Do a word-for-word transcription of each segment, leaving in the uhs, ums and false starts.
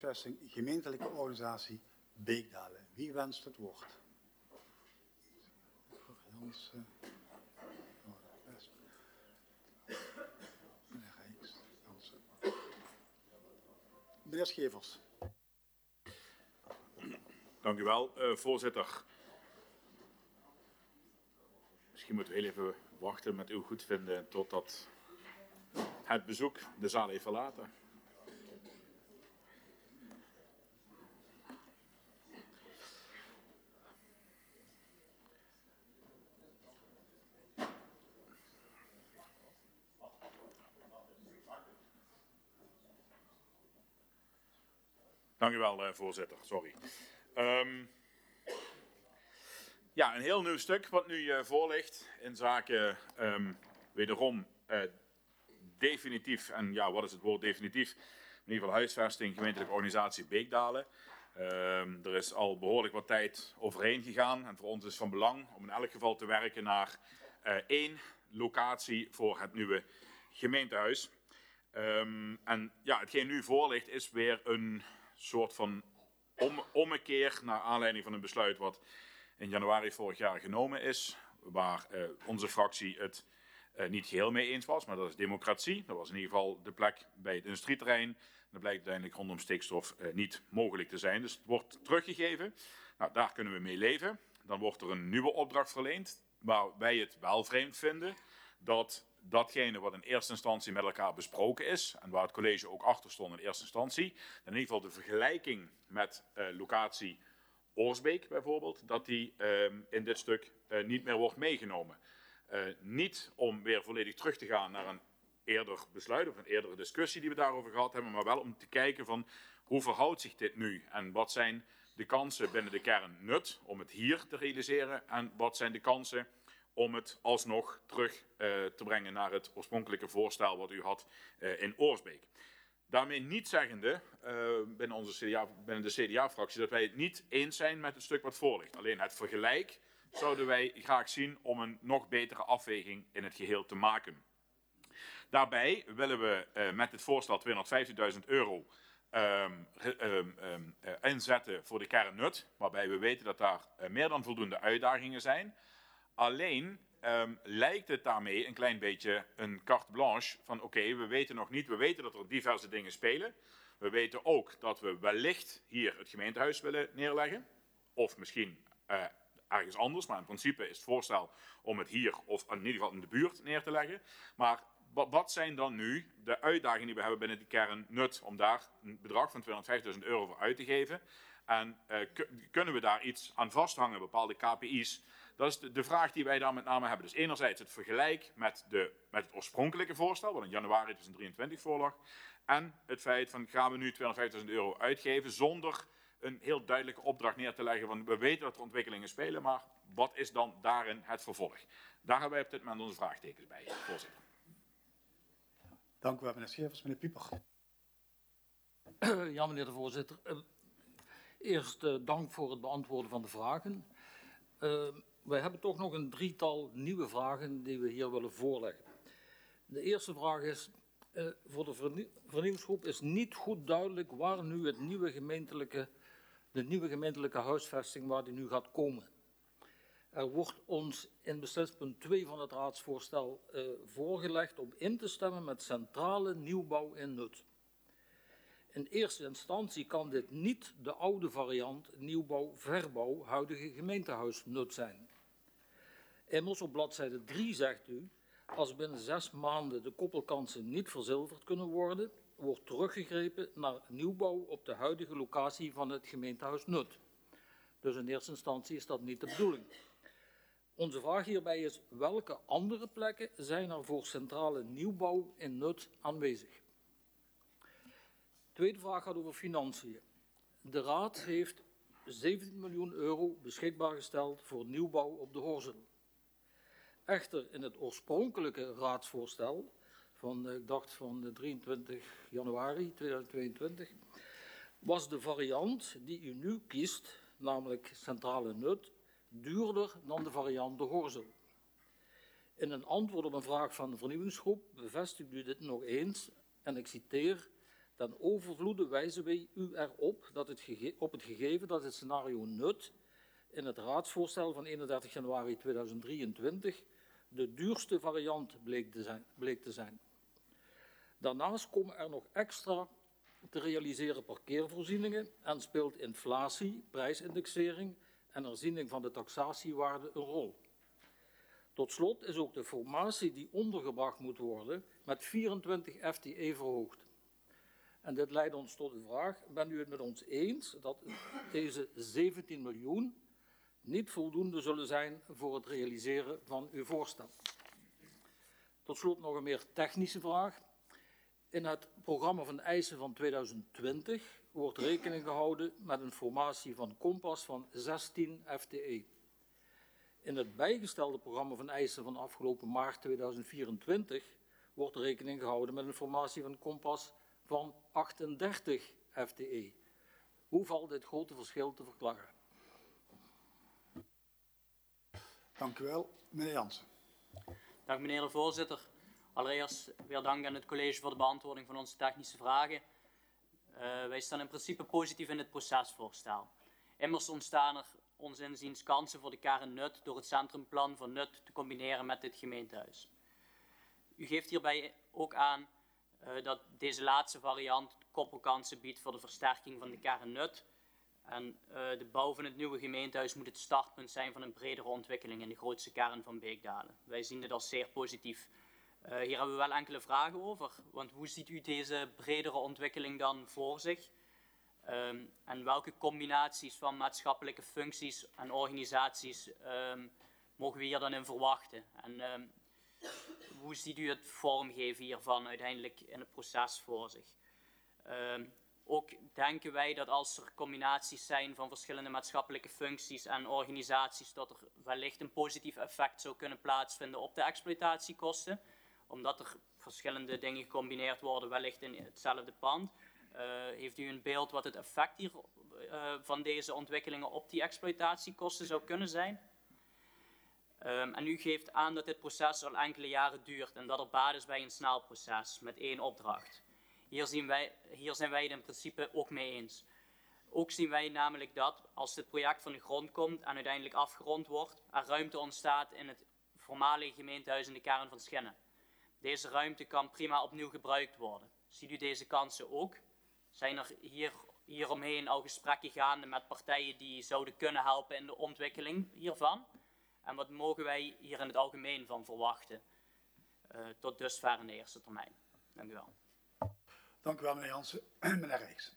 huisvesting gemeentelijke organisatie Beekdalen. Wie wenst het woord? Jans, uh, meneer Rijks, Jansen. Meneer Schevers. Dank u wel, uh, voorzitter. Misschien moeten we heel even wachten met uw goedvinden totdat het bezoek de zaal heeft verlaten. Dank u wel, uh, voorzitter. Sorry. Um, ja, een heel nieuw stuk wat nu uh, voor ligt in zaken um, wederom uh, definitief, en ja, wat is het woord definitief? In ieder geval huisvesting, gemeentelijke organisatie Beekdalen. Um, er is al behoorlijk wat tijd overheen gegaan en voor ons is van belang om in elk geval te werken naar uh, één locatie voor het nieuwe gemeentehuis. Um, en ja, hetgeen nu voor ligt is weer een soort van om, ommekeer naar aanleiding van een besluit wat in januari vorig jaar genomen is, waar uh, onze fractie het uh, niet geheel mee eens was, maar dat is democratie. Dat was in ieder geval de plek bij het industrieterrein. Dat blijkt uiteindelijk rondom stikstof uh, niet mogelijk te zijn. Dus het wordt teruggegeven. Nou, daar kunnen we mee leven. Dan wordt er een nieuwe opdracht verleend, waar wij het wel vreemd vinden dat datgene wat in eerste instantie met elkaar besproken is, en waar het college ook achter stond in eerste instantie, in ieder geval de vergelijking met uh, locatie Oorsbeek bijvoorbeeld, dat die uh, in dit stuk uh, niet meer wordt meegenomen. Uh, niet om weer volledig terug te gaan naar een eerder besluit of een eerdere discussie die we daarover gehad hebben, maar wel om te kijken van hoe verhoudt zich dit nu en wat zijn de kansen binnen de kern nut om het hier te realiseren en wat zijn de kansen om het alsnog terug uh, te brengen naar het oorspronkelijke voorstel wat u had uh, in Oorsbeek. Daarmee niet zeggende, uh, binnen, onze C D A, binnen de C D A-fractie, dat wij het niet eens zijn met het stuk wat voor ligt. Alleen het vergelijk zouden wij graag zien om een nog betere afweging in het geheel te maken. Daarbij willen we uh, met het voorstel tweehonderdvijftigduizend euro um, um, um, uh, inzetten voor de kernnut, waarbij we weten dat daar uh, meer dan voldoende uitdagingen zijn. Alleen um, lijkt het daarmee een klein beetje een carte blanche van oké, okay, we weten nog niet, we weten dat er diverse dingen spelen. We weten ook dat we wellicht hier het gemeentehuis willen neerleggen. Of misschien uh, ergens anders, maar in principe is het voorstel om het hier of in ieder geval in de buurt neer te leggen. Maar wat zijn dan nu de uitdagingen die we hebben binnen die kernnut om daar een bedrag van tweehonderdvijftigduizend euro voor uit te geven? En uh, kunnen we daar iets aan vasthangen, bepaalde K P I's? Dat is de, de vraag die wij daar met name hebben. Dus enerzijds het vergelijk met, de, met het oorspronkelijke voorstel, wat in januari tweeduizend drieëntwintig voorlag. En het feit van gaan we nu tweehonderdvijftigduizend euro uitgeven zonder een heel duidelijke opdracht neer te leggen. Want we weten dat er ontwikkelingen spelen, maar wat is dan daarin het vervolg? Daar hebben wij op dit moment onze vraagtekens bij, voorzitter. Dank u wel, meneer Schevers. Meneer Pieper. Ja, meneer de voorzitter. Eerst uh, dank voor het beantwoorden van de vragen. Uh, wij hebben toch nog een drietal nieuwe vragen die we hier willen voorleggen. De eerste vraag is, uh, voor de vernie vernieuwingsgroep is niet goed duidelijk waar nu het nieuwe gemeentelijke, de nieuwe gemeentelijke huisvesting waar die nu gaat komen. Er wordt ons in beslispunt twee van het raadsvoorstel uh, voorgelegd om in te stemmen met centrale nieuwbouw in nut. In eerste instantie kan dit niet de oude variant nieuwbouw-verbouw huidige gemeentehuisnut zijn. Immers op bladzijde drie zegt u, als binnen zes maanden de koppelkansen niet verzilverd kunnen worden, wordt teruggegrepen naar nieuwbouw op de huidige locatie van het gemeentehuis nut. Dus in eerste instantie is dat niet de bedoeling. Onze vraag hierbij is, welke andere plekken zijn er voor centrale nieuwbouw in nut aanwezig? Tweede vraag gaat over financiën. De Raad heeft zeventien miljoen euro beschikbaar gesteld voor nieuwbouw op de Horzel. Echter, in het oorspronkelijke raadsvoorstel van, ik dacht van drieëntwintig januari tweeduizend tweeëntwintig, was de variant die u nu kiest, namelijk centrale nut, duurder dan de variant de Horzel. In een antwoord op een vraag van de vernieuwingsgroep bevestigt u dit nog eens en ik citeer: ten overvloede wijzen wij u erop dat het gege- op het gegeven dat het scenario nut in het raadsvoorstel van eenendertig januari tweeduizend drieëntwintig de duurste variant bleek te zijn. Bleek te zijn. Daarnaast komen er nog extra te realiseren parkeervoorzieningen en speelt inflatie, prijsindexering en herziening van de taxatiewaarde een rol. Tot slot is ook de formatie die ondergebracht moet worden met vierentwintig F T E verhoogd. En dit leidt ons tot de vraag, bent u het met ons eens dat deze zeventien miljoen niet voldoende zullen zijn voor het realiseren van uw voorstel? Tot slot nog een meer technische vraag. In het programma van eisen van tweeduizend twintig wordt rekening gehouden met een formatie van Kompas van zestien F T E. In het bijgestelde programma van eisen van afgelopen maart tweeduizend vierentwintig wordt rekening gehouden met een formatie van Kompas van achtendertig F T E. Hoe valt dit grote verschil te verklaren? Dank u wel. Meneer Jansen. Dank meneer de voorzitter. Allereerst weer dank aan het college voor de beantwoording van onze technische vragen. Uh, wij staan in principe positief in het procesvoorstel. Immers ontstaan er ons inziens kansen voor de kern Nut door het centrumplan van Nut te combineren met dit gemeentehuis. U geeft hierbij ook aan uh, dat deze laatste variant koppelkansen biedt voor de versterking van de kern Nut. En uh, de bouw van het nieuwe gemeentehuis moet het startpunt zijn van een bredere ontwikkeling in de grootste kern van Beekdalen. Wij zien dit als zeer positief. Uh, hier hebben we wel enkele vragen over, want hoe ziet u deze bredere ontwikkeling dan voor zich? Um, en welke combinaties van maatschappelijke functies en organisaties um, mogen we hier dan in verwachten? En um, hoe ziet u het vormgeven hiervan uiteindelijk in het proces voor zich? Um, ook denken wij dat als er combinaties zijn van verschillende maatschappelijke functies en organisaties, dat er wellicht een positief effect zou kunnen plaatsvinden op de exploitatiekosten, omdat er verschillende dingen gecombineerd worden, wellicht in hetzelfde pand. Uh, heeft u een beeld wat het effect hier, uh, van deze ontwikkelingen op die exploitatiekosten zou kunnen zijn? Um, en u geeft aan dat dit proces al enkele jaren duurt en dat er baat is bij een snel proces met één opdracht. Hier, zien wij, hier zijn wij het in principe ook mee eens. Ook zien wij namelijk dat als dit project van de grond komt en uiteindelijk afgerond wordt, er ruimte ontstaat in het voormalige gemeentehuis in de kern van Schinnen. Deze ruimte kan prima opnieuw gebruikt worden. Ziet u deze kansen ook? Zijn er hier, hieromheen al gesprekken gaande met partijen die zouden kunnen helpen in de ontwikkeling hiervan? En wat mogen wij hier in het algemeen van verwachten? Uh, tot dusver in de eerste termijn. Dank u wel. Dank u wel, meneer Jansen. Meneer Rijks.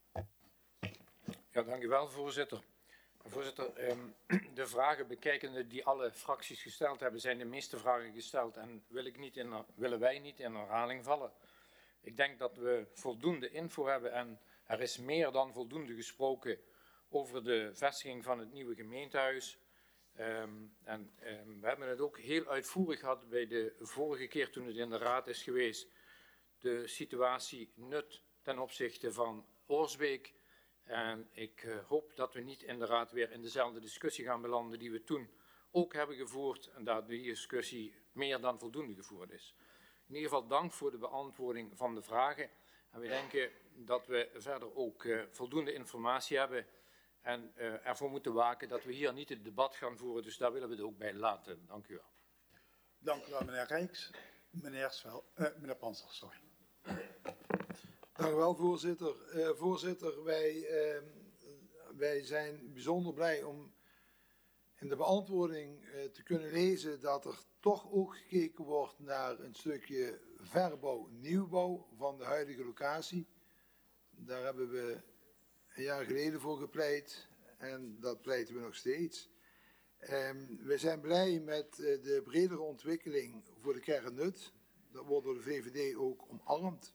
Ja, dank u wel, voorzitter. Voorzitter, um, de vragen bekijkende die alle fracties gesteld hebben, zijn de meeste vragen gesteld en wil ik niet in, willen wij niet in herhaling vallen. Ik denk dat we voldoende info hebben en er is meer dan voldoende gesproken over de vestiging van het nieuwe gemeentehuis. Um, en um, we hebben het ook heel uitvoerig gehad bij de vorige keer toen het in de raad is geweest. De situatie Nut ten opzichte van Oorsbeek. En ik uh, hoop dat we niet in de raad weer in dezelfde discussie gaan belanden die we toen ook hebben gevoerd. En dat die discussie meer dan voldoende gevoerd is. In ieder geval dank voor de beantwoording van de vragen. En we denken dat we verder ook uh, voldoende informatie hebben. En uh, ervoor moeten waken dat we hier niet het debat gaan voeren. Dus daar willen we het ook bij laten. Dank u wel. Dank u wel, meneer Rijks. Meneer, Svel, uh, meneer Panser, sorry. Dank u wel, voorzitter. Uh, voorzitter, wij, uh, wij zijn bijzonder blij om in de beantwoording uh, te kunnen lezen dat er toch ook gekeken wordt naar een stukje verbouw, nieuwbouw van de huidige locatie. Daar hebben we een jaar geleden voor gepleit en dat pleiten we nog steeds. Um, we zijn blij met uh, de bredere ontwikkeling voor de kern Nut. Dat wordt door de V V D ook omarmd.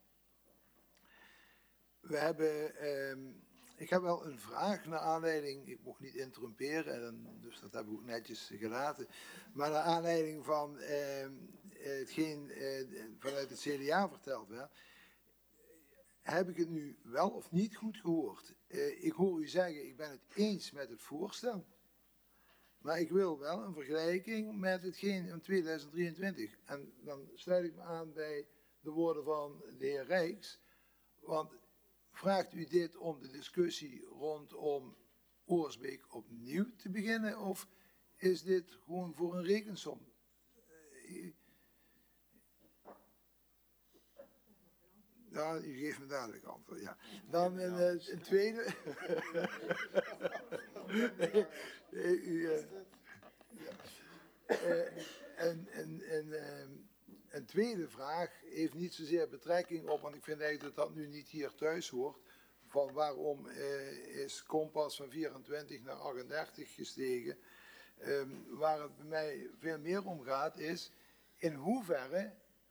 We hebben, um, ik heb wel een vraag naar aanleiding, ik mocht niet interrumperen, en dus dat hebben we ook netjes gelaten. Maar naar aanleiding van uh, hetgeen uh, vanuit het C D A verteld werd, heb ik het nu wel of niet goed gehoord. Uh, ik hoor u zeggen, ik ben het eens met het voorstel. Maar ik wil wel een vergelijking met hetgeen in tweeduizend drieëntwintig. En dan sluit ik me aan bij de woorden van de heer Rijks. Want vraagt u dit om de discussie rondom Oorsbeek opnieuw te beginnen, of is dit gewoon voor een rekensom? Ja, u geeft me dadelijk antwoord, ja. Dan een, uh, een tweede. nee, nee, u, uh, ja. uh, een, een, een, uh, een tweede vraag heeft niet zozeer betrekking op, want ik vind eigenlijk dat dat nu niet hier thuis hoort, van waarom uh, is Kompas van vierentwintig naar achtendertig gestegen. Um, waar het bij mij veel meer om gaat is, in hoeverre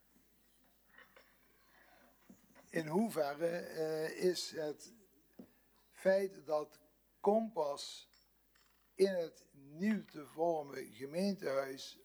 In hoeverre uh, is het feit dat Kompas in het nieuw te vormen gemeentehuis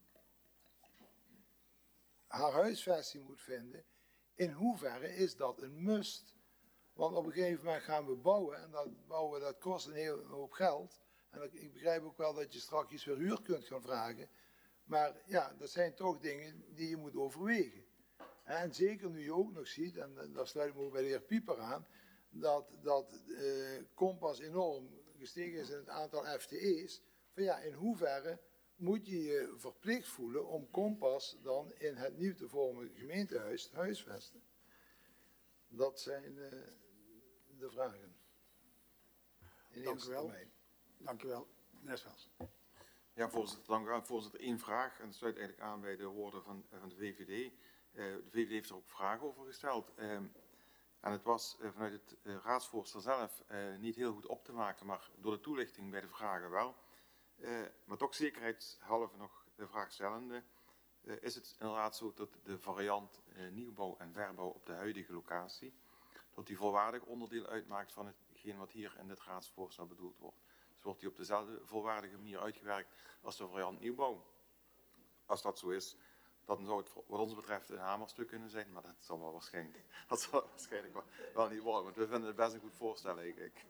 haar huisvesting moet vinden, in hoeverre is dat een must? Want op een gegeven moment gaan we bouwen en dat bouwen dat kost een hele hoop geld. En ik begrijp ook wel dat je straks weer huur kunt gaan vragen. Maar ja, dat zijn toch dingen die je moet overwegen. En zeker nu je ook nog ziet, en daar sluit ik me ook bij de heer Pieper aan, dat, dat uh, Kompas enorm gestegen is in het aantal F T E's. Van ja, in hoeverre moet je je verplicht voelen om Kompas dan in het nieuw te vormen gemeentehuis te huisvesten? Dat zijn uh, de vragen. In Dank u wel. termijn. Dank u wel. Meneer Svels. Ja, voorzitter, dank u wel. Voorzitter, één vraag. En dat sluit eigenlijk aan bij de woorden van, van de V V D. Uh, de V V D heeft er ook vragen over gesteld. Uh, en het was uh, vanuit het uh, raadsvoorstel zelf uh, niet heel goed op te maken, maar door de toelichting bij de vragen wel. Uh, maar toch zekerheidshalve nog de vraag stellende. Uh, is het inderdaad zo dat de variant uh, nieuwbouw en verbouw op de huidige locatie, dat die volwaardig onderdeel uitmaakt van hetgeen wat hier in dit raadsvoorstel bedoeld wordt? Dus wordt die op dezelfde volwaardige manier uitgewerkt als de variant nieuwbouw? Als dat zo is, dan zou het wat ons betreft een hamerstuk kunnen zijn, maar dat zal wel waarschijnlijk, dat zal waarschijnlijk wel, wel niet worden, want we vinden het best een goed voorstel eigenlijk.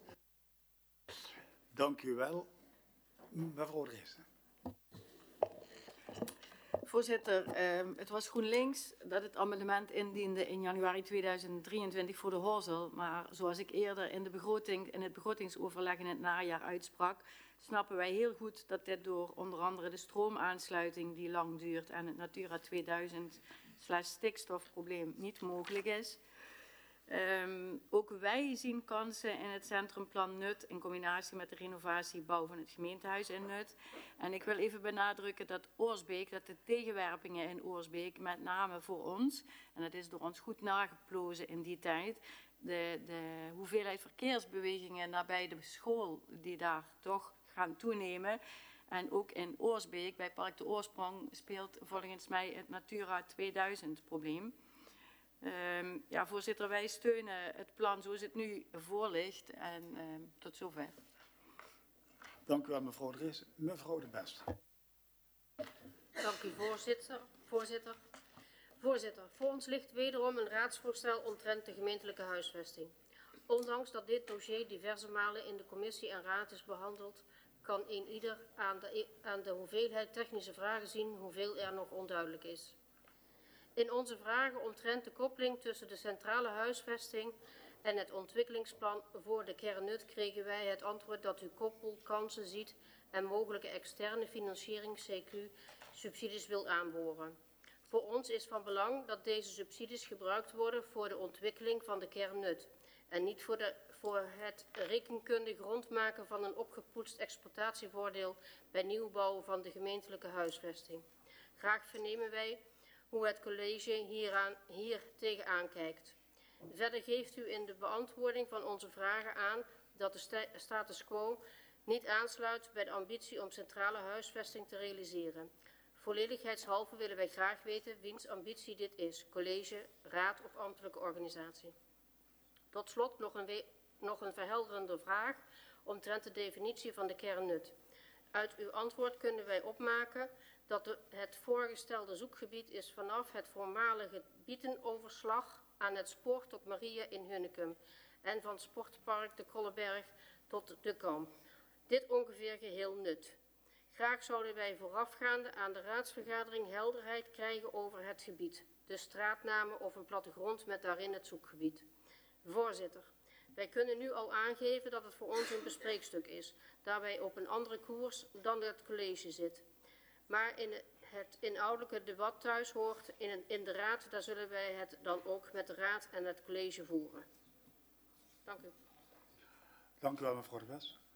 Dank u wel. Mevrouw de Rees. Voorzitter, uh, het was GroenLinks dat het amendement indiende in januari tweeduizend drieëntwintig voor de Horzel. Maar zoals ik eerder in, de begroting, in het begrotingsoverleg in het najaar uitsprak, snappen wij heel goed dat dit door onder andere de stroomaansluiting die lang duurt en het Natura tweeduizend stikstofprobleem niet mogelijk is. Um, ook wij zien kansen in het centrumplan Nut in combinatie met de renovatiebouw van het gemeentehuis in Nut. En ik wil even benadrukken dat Oorsbeek, dat de tegenwerpingen in Oorsbeek met name voor ons, en dat is door ons goed nageplozen in die tijd, de, de hoeveelheid verkeersbewegingen nabij de school die daar toch gaan toenemen. En ook in Oorsbeek, bij Park de Oorsprong, speelt volgens mij het Natura tweeduizend probleem. Um, ja, voorzitter, wij steunen het plan zoals het nu voor ligt en um, tot zover. Dank u wel, mevrouw de Rees. Mevrouw de Best. Dank u, voorzitter. Voorzitter. Voorzitter, voor ons ligt wederom een raadsvoorstel omtrent de gemeentelijke huisvesting. Ondanks dat dit dossier diverse malen in de commissie en raad is behandeld, kan een ieder aan de, aan de hoeveelheid technische vragen zien hoeveel er nog onduidelijk is. In onze vragen omtrent de koppeling tussen de centrale huisvesting en het ontwikkelingsplan voor de kern Nut kregen wij het antwoord dat u koppelkansen ziet en mogelijke externe financiering C Q-subsidies wil aanboren. Voor ons is van belang dat deze subsidies gebruikt worden voor de ontwikkeling van de kern Nut en niet voor, de, voor het rekenkundig rondmaken van een opgepoetst exploitatievoordeel bij nieuwbouw van de gemeentelijke huisvesting. Graag vernemen wij hoe het college hieraan, hier tegenaan kijkt. Verder geeft u in de beantwoording van onze vragen aan dat de status quo niet aansluit bij de ambitie om centrale huisvesting te realiseren. Volledigheidshalve willen wij graag weten wiens ambitie dit is, college, raad of ambtelijke organisatie. Tot slot nog een, nog een verhelderende vraag omtrent de definitie van de kern Nut. Uit uw antwoord kunnen wij opmaken dat de, het voorgestelde zoekgebied is vanaf het voormalige Bietenoverslag aan het spoor tot Maria in Hunnekum en van sportpark de Kolleberg tot de Kamp. Dit ongeveer geheel Nut. Graag zouden wij voorafgaande aan de raadsvergadering helderheid krijgen over het gebied. de straatnamen of een plattegrond met daarin het zoekgebied. Voorzitter, wij kunnen nu al aangeven dat het voor ons een bespreekstuk is, daar wij op een andere koers dan het college zit. Maar in het inhoudelijke debat thuis hoort in, in de raad, daar zullen wij het dan ook met de raad en het college voeren. Dank u. Dank u wel, mevrouw de Wes.